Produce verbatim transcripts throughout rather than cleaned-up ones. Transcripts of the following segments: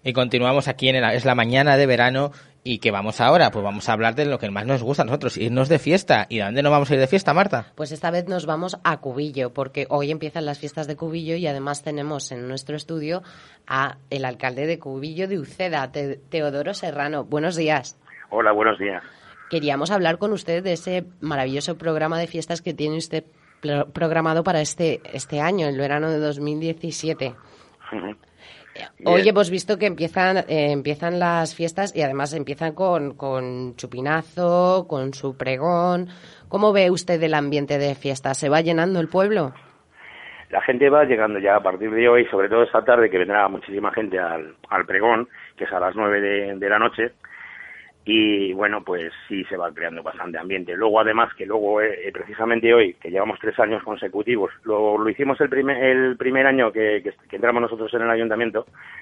Y continuamos aquí en el, es la mañana de verano. ¿Y qué vamos ahora? Pues vamos a hablar de lo que más nos gusta a nosotros, irnos de fiesta. ¿Y de dónde nos vamos a ir de fiesta, Marta? Pues esta vez nos vamos a Cubillo, porque hoy empiezan las fiestas de Cubillo y además tenemos en nuestro estudio a el alcalde de Cubillo de Uceda, Te- Teodoro Serrano. Buenos días. Hola, buenos días. Queríamos hablar con usted de ese maravilloso programa de fiestas que tiene usted pro- programado para este, este año, el verano de dos mil diecisiete. Uh-huh. Hoy Bien. hemos visto que empiezan eh, empiezan las fiestas y además empiezan con, con chupinazo, con su pregón. ¿Cómo ve usted el ambiente de fiestas? ¿Se va llenando el pueblo? La gente va llegando ya a partir de hoy, sobre todo esta tarde, que vendrá muchísima gente al, al pregón, que es a las nueve de, de la noche. Y bueno, pues sí se va creando bastante ambiente. Luego, además, que luego, eh, precisamente hoy, que llevamos tres años consecutivos, lo, lo hicimos el primer, el primer año que, que, que entramos nosotros en el ayuntamiento,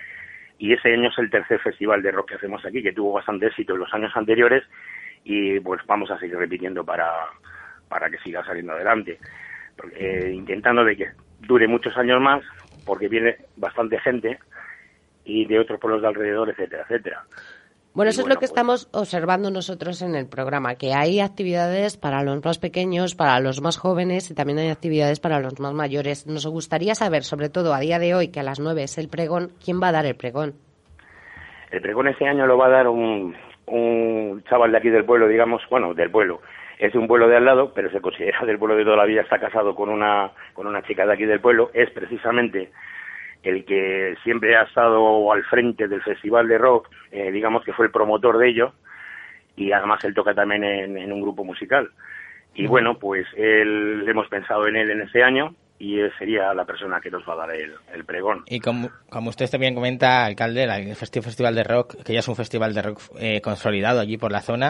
y ese año es el tercer festival de rock que hacemos aquí, que tuvo bastante éxito en los años anteriores, y pues vamos a seguir repitiendo para, para que siga saliendo adelante. Eh, intentando de que dure muchos años más, porque viene bastante gente, y de otros pueblos de alrededor, etcétera, etcétera. Bueno, Y eso bueno, es lo que pues, estamos observando nosotros en el programa, que hay actividades para los más pequeños, para los más jóvenes y también hay actividades para los más mayores. Nos gustaría saber, sobre todo a día de hoy, que a las nueve es el pregón, ¿quién va a dar el pregón? El pregón este año lo va a dar un, un chaval de aquí del pueblo, digamos, bueno, del pueblo. Es de un pueblo de al lado, pero se considera del pueblo de toda la vida, está casado con una, con una chica de aquí del pueblo. Es precisamente el que siempre ha estado al frente del festival de rock, eh, digamos que fue el promotor de ello, y además él toca también en, en un grupo musical. Y bueno, pues él, hemos pensado en él en este año, y él sería la persona que nos va a dar el, el pregón. Y como, como usted también comenta, alcalde, el festi- Festival de Rock, que ya es un festival de rock eh, consolidado allí por la zona,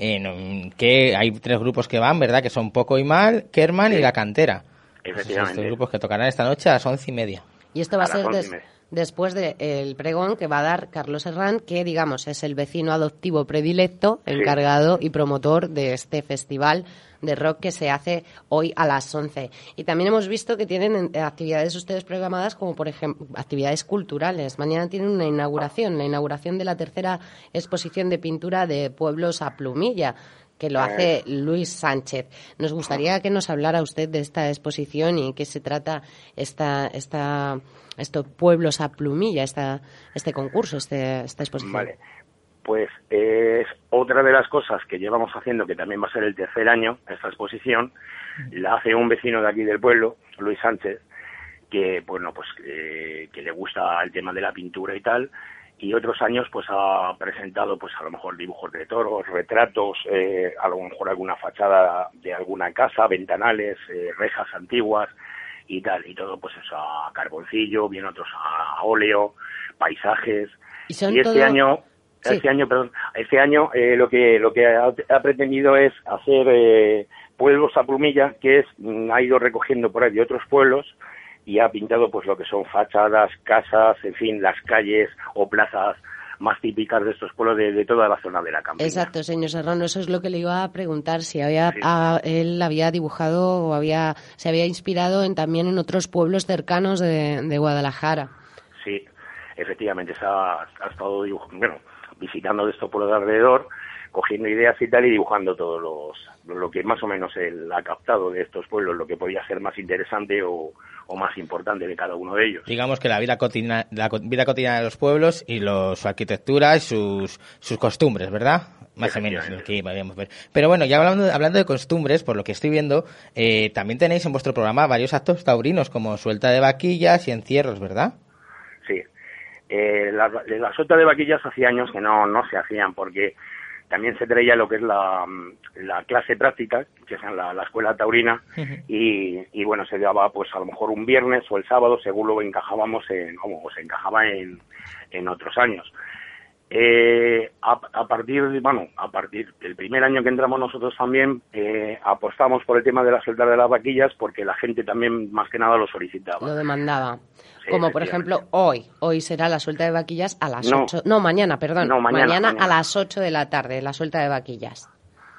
eh, que hay tres grupos que van, ¿verdad? Que son Poco y Mal, Kerman Sí. y La Cantera. Efectivamente. Esos tres grupos que tocarán esta noche a las once y media. Y esto va a, A las ser once y des- media. después del pregón que va a dar Carlos Herrán, que, digamos, es el vecino adoptivo predilecto, Sí. encargado y promotor de este festival de rock que se hace hoy a las once. Y también hemos visto que tienen eh, actividades ustedes programadas, como por ejemplo actividades culturales. Mañana tienen una inauguración, la inauguración de la tercera exposición de pintura de Pueblos a Plumilla, que lo hace Luis Sánchez. Nos gustaría que nos hablara usted de esta exposición y qué se trata esta, esta, estos Pueblos a Plumilla, esta, este concurso, este, esta exposición. Vale, pues es otra de las cosas que llevamos haciendo, que también va a ser el tercer año, esta exposición, la hace un vecino de aquí del pueblo, Luis Sánchez, que bueno, pues eh, que le gusta el tema de la pintura y tal, y otros años pues ha presentado pues a lo mejor dibujos de toros, retratos, eh, a lo mejor alguna fachada de alguna casa, ventanales, eh, rejas antiguas y tal, y todo pues eso a carboncillo, bien otros a, a óleo, paisajes. Y son Y este todo- año, Sí. este año, perdón, este año eh, lo que lo que ha, ha pretendido es hacer eh, pueblos a plumilla, que es mm, ha ido recogiendo por ahí de otros pueblos y ha pintado pues lo que son fachadas, casas, en fin, las calles o plazas más típicas de estos pueblos de, de toda la zona de la campiña. Exacto, señor Serrano, eso es lo que le iba a preguntar, si había, Sí. a- él había dibujado o había, se había inspirado en, también en otros pueblos cercanos de, de Guadalajara. Sí, efectivamente, se ha, ha estado dibuj- bueno, visitando de estos pueblos de alrededor, cogiendo ideas y tal y dibujando todo los, lo que más o menos él ha captado de estos pueblos, lo que podía ser más interesante o, o más importante de cada uno de ellos. Digamos que la vida cotidiana, la co- vida cotidiana de los pueblos y los, su arquitectura y sus, sus costumbres, ¿verdad? Más o menos lo que podríamos ver. Pero bueno, ya hablando, hablando de costumbres, por lo que estoy viendo, eh, también tenéis en vuestro programa varios actos taurinos, como suelta de vaquillas y encierros, ¿verdad? Sí. Eh, la, la suelta de vaquillas hacía años que no, no se hacían porque también se traía lo que es la, la clase práctica, que es la, la escuela taurina, Uh-huh. y, y bueno, se daba pues a lo mejor un viernes o el sábado, según lo encajábamos en, como se encajaba en, en otros años. Eh, a, a partir, bueno, a partir del primer año que entramos nosotros también, eh, apostamos por el tema de la suelta de las vaquillas porque la gente también más que nada lo solicitaba. Lo demandaba. Sí, Como por efectivamente. ejemplo hoy. Hoy será la suelta de vaquillas a las No. ocho. No, mañana, perdón. No, mañana, a mañana. las ocho de la tarde, la suelta de vaquillas.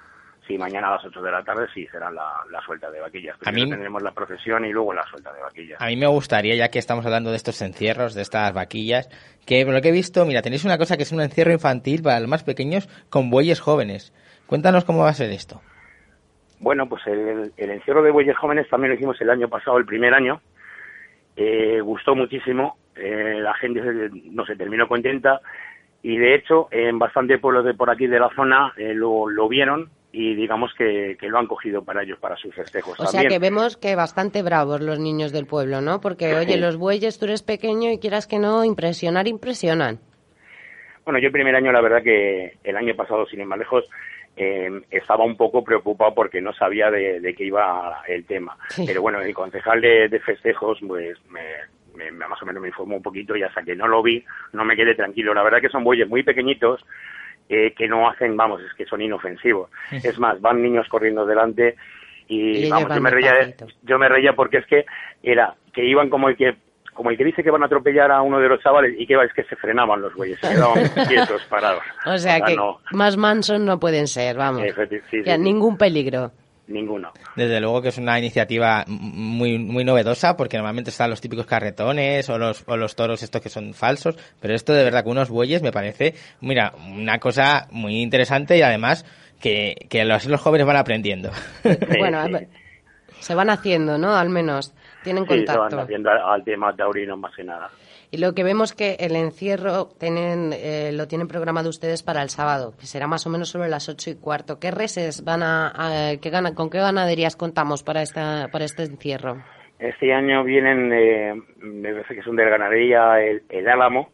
Sí, mañana a las ocho de la tarde sí será la, la suelta de vaquillas. Primero mí, tendremos la procesión y luego la suelta de vaquillas. A mí me gustaría, ya que estamos hablando de estos encierros, de estas vaquillas, que por lo que he visto, mira, tenéis una cosa que es un encierro infantil para los más pequeños con bueyes jóvenes. Cuéntanos cómo va a ser esto. Bueno, pues el, el encierro de bueyes jóvenes también lo hicimos el año pasado, el primer año. Eh, gustó muchísimo, eh, la gente, no sé, terminó contenta. Y de hecho, en bastantes pueblos de por aquí de la zona eh, lo, lo vieron y digamos que, que lo han cogido para ellos, para sus festejos o también. sea que vemos que bastante bravos los niños del pueblo, ¿no? Porque, Sí. oye, los bueyes, tú eres pequeño y quieras que no, impresionar, impresionan. Bueno, yo el primer año, la verdad que el año pasado, sin ir más lejos, eh, estaba un poco preocupado porque no sabía de, de qué iba el tema. Sí. Pero bueno, el concejal de, de festejos, pues me, me, más o menos me informó un poquito y hasta que no lo vi, no me quedé tranquilo. La verdad que son bueyes muy pequeñitos, Eh, que no hacen, vamos, es que son inofensivos. Es más, van niños corriendo delante y, Y vamos, yo me reía, yo me reía porque es que era que iban como el que como el que dice que van a atropellar a uno de los chavales y que va, es que se frenaban los bueyes, se quedaban quietos, parados. O sea, o sea que no, más mansos no pueden ser, vamos. Efecti- sí, o sea, sí, ningún sí. peligro. Ninguno. Desde luego que es una iniciativa muy muy novedosa, porque normalmente están los típicos carretones o los o los toros estos que son falsos, pero esto de verdad que unos bueyes me parece, mira, una cosa muy interesante y además que, que los, los jóvenes van aprendiendo. Bueno, sí. se van haciendo, ¿no? Al menos tienen Sí, contacto. se van haciendo al, al tema taurino más que nada. Y lo que vemos que el encierro tienen, eh, lo tienen programado ustedes para el sábado, que será más o menos sobre las ocho y cuarto. ¿Qué reses van a, a qué gana, con qué ganaderías contamos para esta, para este encierro? Este año vienen, eh, me parece que son de la ganadería El, el Álamo,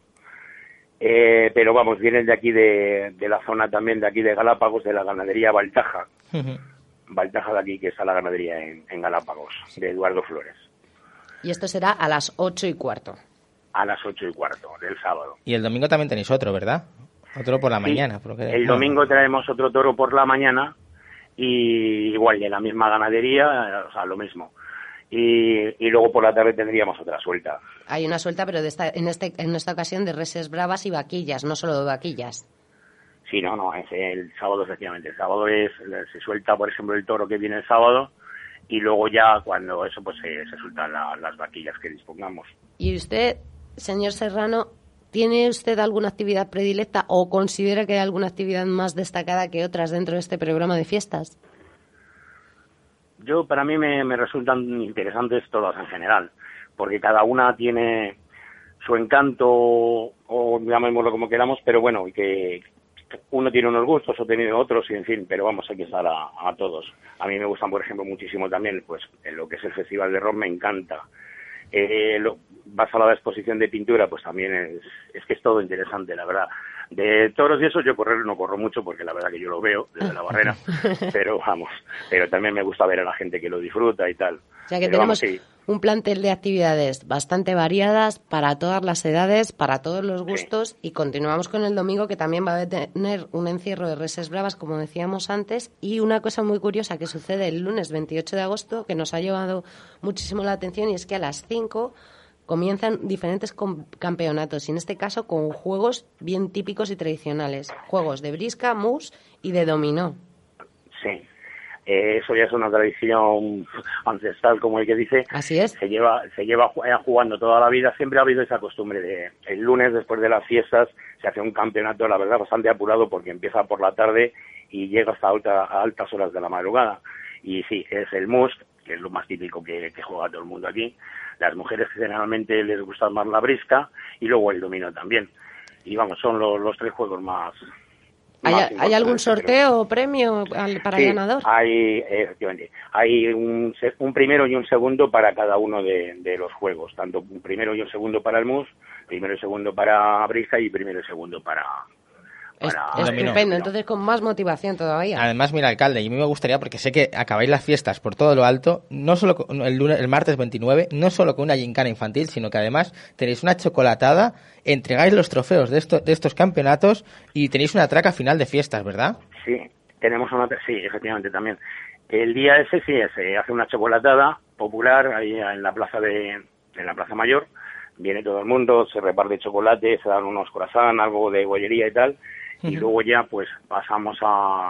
eh, pero vamos, vienen de aquí de, de la zona también de aquí de Galápagos, de la ganadería Baltaja. Baltaja de aquí, que está la ganadería en, en Galápagos, de Eduardo Flores. Y esto será a las ocho y cuarto. A las ocho y cuarto del sábado. Y el domingo también tenéis otro, ¿verdad? Otro por la Sí, mañana. Por lo que... El domingo traemos otro toro por la mañana y igual de la misma ganadería, o sea, lo mismo. Y, y luego por la tarde tendríamos otra suelta. Hay una suelta, pero de esta, en, este, en esta ocasión de reses bravas y vaquillas, no solo de vaquillas. Sí, no, no, es el sábado efectivamente. El sábado es, se suelta, por ejemplo, el toro que viene el sábado y luego ya cuando eso pues se, se sueltan la, las vaquillas que dispongamos. Y usted, señor Serrano, ¿tiene usted alguna actividad predilecta o considera que hay alguna actividad más destacada que otras dentro de este programa de fiestas? Yo, para mí me, me resultan interesantes todas en general, porque cada una tiene su encanto, o llamémoslo como queramos, pero bueno, y que uno tiene unos gustos, otro tiene otros, y en fin, pero vamos, hay que estar a, a todos. A mí me gustan, por ejemplo, muchísimo también, pues, en lo que es el Festival de Rock me encanta. Eh, lo, vas a la exposición de pintura, pues también es, es que es todo interesante, la verdad. De toros y eso yo correr no corro mucho porque la verdad que yo lo veo desde la barrera, pero vamos, pero también me gusta ver a la gente que lo disfruta y tal. O sea que pero tenemos vamos, sí. un plantel de actividades bastante variadas para todas las edades, para todos los gustos, sí. Y continuamos con el domingo, que también va a tener un encierro de reses bravas, como decíamos antes, y una cosa muy curiosa que sucede el lunes veintiocho de agosto que nos ha llevado muchísimo la atención, y es que a las cinco comienzan diferentes campeonatos, y en este caso con juegos bien típicos y tradicionales, juegos de brisca, mus y de dominó. Sí, eh, eso ya es una tradición ancestral, como el que dice. Así es. Se lleva, se lleva jugando toda la vida, siempre ha habido esa costumbre de el lunes después de las fiestas se hace un campeonato, la verdad, bastante apurado porque empieza por la tarde y llega hasta alta, a altas horas de la madrugada. Y sí, es el mus, que es lo más típico que, que juega todo el mundo aquí. Las mujeres generalmente les gusta más la brisca y luego el dominó también. Y vamos, son los, los tres juegos más... ¿Hay, más ¿hay algún sorteo pero... o premio para sí, el ganador? Hay, efectivamente, hay un, un primero y un segundo para cada uno de, de los juegos. Tanto un primero y un segundo para el mus, primero y segundo para brisca y primero y segundo para... Es, estupendo, entonces con más motivación todavía. Además, mira, alcalde, y a mí me gustaría, porque sé que acabáis las fiestas por todo lo alto, no solo con el, lunes, el martes veintinueve, no solo con una gincana infantil, sino que además tenéis una chocolatada, entregáis los trofeos de, esto, de estos campeonatos y tenéis una traca final de fiestas, ¿verdad? Sí, tenemos una... Sí, efectivamente, también. El día ese sí, se hace una chocolatada popular ahí en la plaza de en la Plaza Mayor. Viene todo el mundo, se reparte chocolate, se dan unos croissants, algo de bollería y tal. Y luego ya pues pasamos a,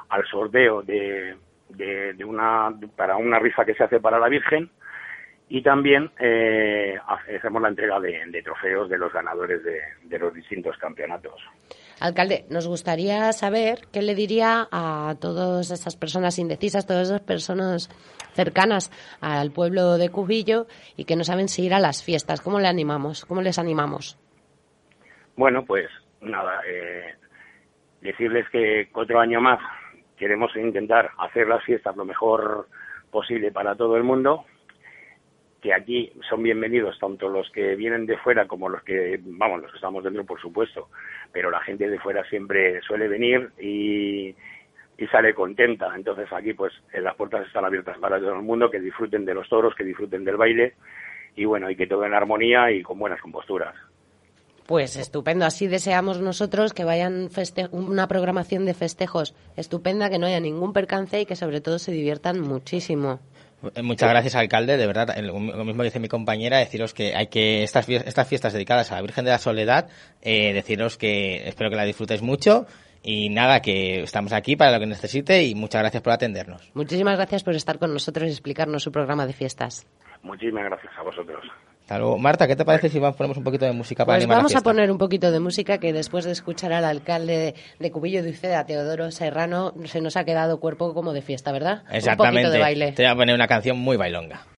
al sorteo de, de, de una para una rifa que se hace para la Virgen, y también eh, hacemos la entrega de, de trofeos de los ganadores de, de los distintos campeonatos. Alcalde, nos gustaría saber qué le diría a todas esas personas indecisas, todas esas personas cercanas al pueblo de Cubillo y que no saben si ir a las fiestas. ¿Cómo le animamos? ¿Cómo les animamos? Bueno, pues nada, eh, decirles que otro año más queremos intentar hacer las fiestas lo mejor posible para todo el mundo, que aquí son bienvenidos tanto los que vienen de fuera como los que, vamos, los que estamos dentro, por supuesto, pero la gente de fuera siempre suele venir y, y sale contenta. Entonces aquí pues las puertas están abiertas para todo el mundo, que disfruten de los toros, que disfruten del baile y bueno, y que todo en armonía y con buenas composturas. Pues estupendo, así deseamos nosotros que vayan feste- una programación de festejos estupenda, que no haya ningún percance y que sobre todo se diviertan muchísimo. Muchas gracias, alcalde. De verdad, lo mismo que dice mi compañera, deciros que hay que estas fiestas, estas fiestas dedicadas a la Virgen de la Soledad, eh, deciros que espero que la disfrutéis mucho y nada, que estamos aquí para lo que necesite y muchas gracias por atendernos. Muchísimas gracias por estar con nosotros y explicarnos su programa de fiestas. Muchísimas gracias a vosotros. Hasta luego. Marta, ¿qué te parece si ponemos un poquito de música para pues animar la fiesta? Vamos a poner un poquito de música, que después de escuchar al alcalde de Cubillo de Uceda, Teodoro Serrano, se nos ha quedado cuerpo como de fiesta, ¿verdad? Exactamente. Un poquito de baile. Te voy a poner una canción muy bailonga.